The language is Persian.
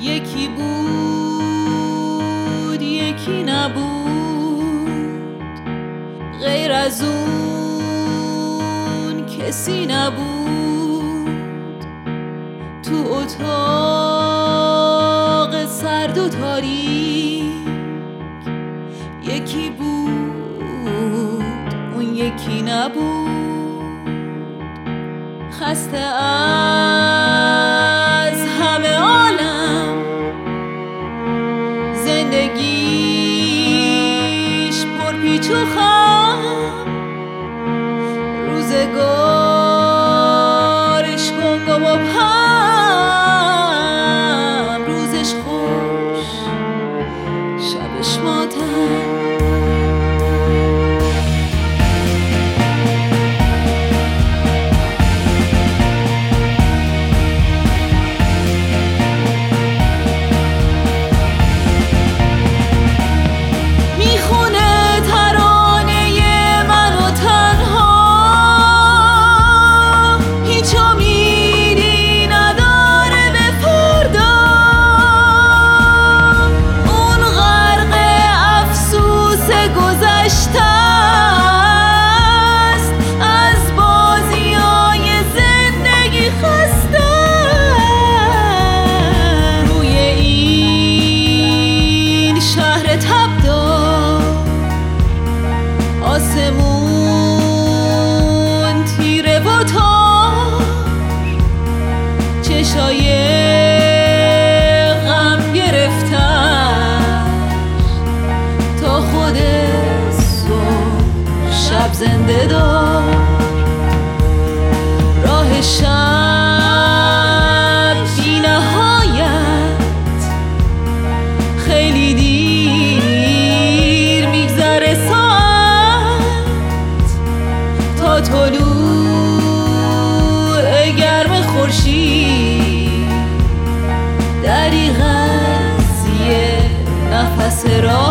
یکی بود یکی نبود، غیر از اون کسی نبود. تو اتاق سرد و تاریک یکی بود اون یکی نبود. خسته از همه عالم زندگیش پرپیچ و خم، روزگارش گنگ و مبهم، روزش خوش شبش ماتم. آسمون تیره و تار، چشای غم گرفتن تا خود صبح شب زنده دار. راه شب بی نهایت خیلی دیر میگذره تا طلوع گرم خورشید. دریغ از یه نفس راه